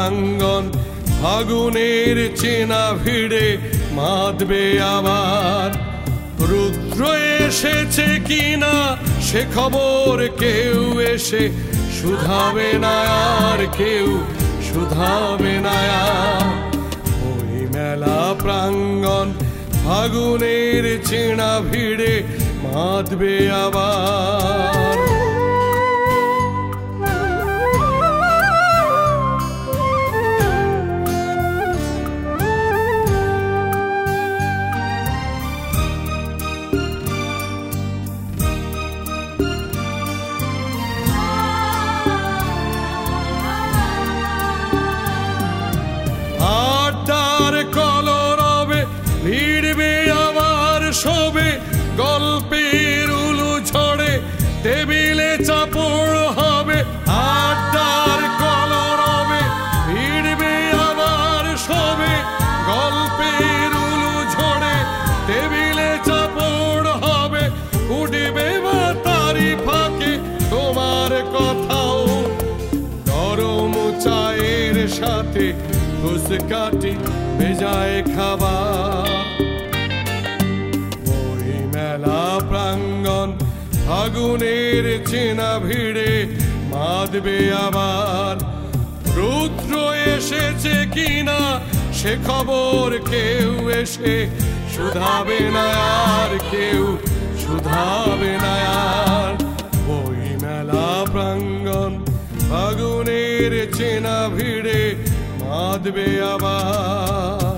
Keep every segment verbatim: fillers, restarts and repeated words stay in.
প্রাঙ্গণ ফাগুনের চেনা ভিড়ে মাতবে আবার। রুদ্র এসেছে কিনা সে খবর কেউ এসে শুধাবে না আর, কেউ শুধাবে না আর। ওই মেলা প্রাঙ্গণ ফাগুনের চেনা ভিড়ে মাতবে আবার। শোবে গল্পের উলু ঝড়ে টেবিলে চাপড় হবে, আড্ডার কলরবে ভিড়বে আবার শোবে গল্পের উলু ঝড়ে টেবিলে চাপড় হবে। উঠবে বা তারি ফাঁকে তোমার কথাও, গরম চায়ের সাথে ঘুষকাঠি ভেজায় খাবার। মেলা প্রাঙ্গণ ফাগুনের চেনা ভিড়ে মাতবে আবার। রুদ্র এসেছে কিনা সে খবর কেউ এসে শুধাবে না আর, কেউ শুধাবে না আর। ওই মেলা প্রাঙ্গণ ফাগুনের চেনা ভিড়ে মাতবে আবার।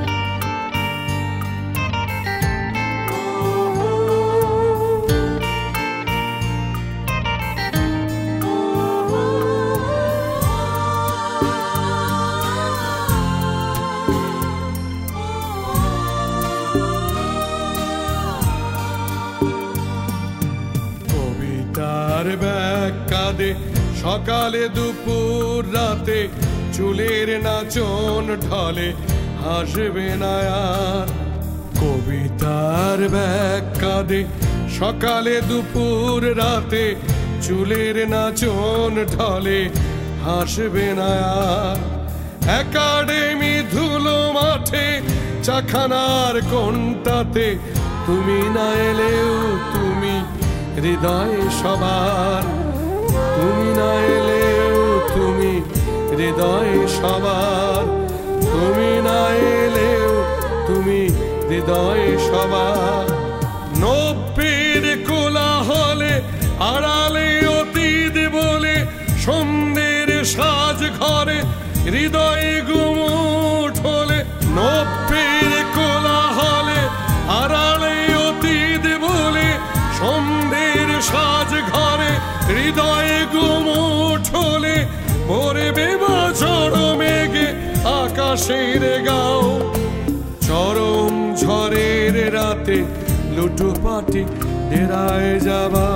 তার ব্যাগ কাঁদে সকালে দুপুর রাতে, চুলের নাচন ঢলে হাসবে না আর। কবিতার ব্যাগ কাঁদে সকালে দুপুর রাতে, চুলের নাচন ঢলে হাসবে না আর। একাডেমি ধুলো মাঠে চাখানার কোনটাতে, তুমি না এলেও তুমি হৃদয় সবার। তুমি না এলেও তুমি হৃদয় সবার। তুমি না এলেও তুমি হৃদয় সবার। নব্বের কোলাহলে আড়ালে অতীত বলে সন্ধ্যের সাজ ঘরে হৃদয় গুমুট হলে। নব্বের কোলাহলে আড়ালে অতীত বলে সন্ধ্যের সাজ ঘরে হৃদয় গুমুট হলে। পড়বে বা ঝড় মেঘে আকাশের গাও, চরম ঝড়ের রাতে লুটোপাটি ডেরায় যাবা।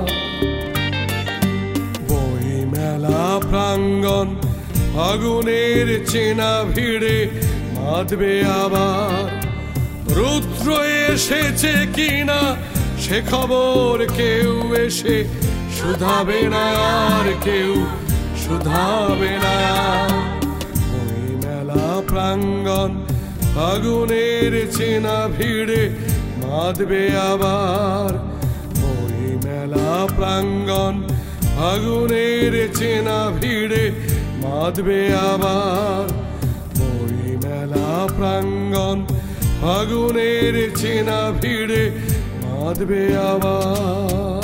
বই মেলা প্রাঙ্গণ ফাগুনের চেনা ভিড়ে মাতবে আবার। রুদ্র এসেছে কিনা সে খবর কেউ এসে শুধাবে না আর, কেউ শুধাবে না। ওই মেলা প্রাঙ্গণ ফাগুনের চেনা ভিড়ে মাতবে আবার। ওই মেলা প্রাঙ্গণ ফাগুনের চেনা ভিড়ে মাতবে আবার। ওই মেলা প্রাঙ্গণ ফাগুনের চেনা ভিড়ে মাতবে আবার।